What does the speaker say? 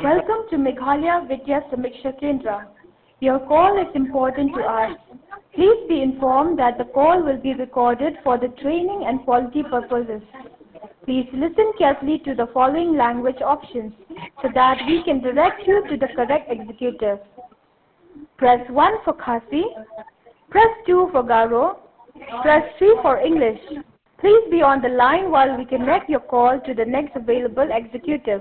Welcome to Meghalaya Vidya Samiksha Kendra. Your call is important to us. Please be informed that the call will be recorded for the training and quality purposes. Please listen carefully to the following language options so that we can direct you to the correct executive. Press 1 for Khasi, press 2 for Garo, press 3 for English. Please be on the line while we connect your call to the next available executive.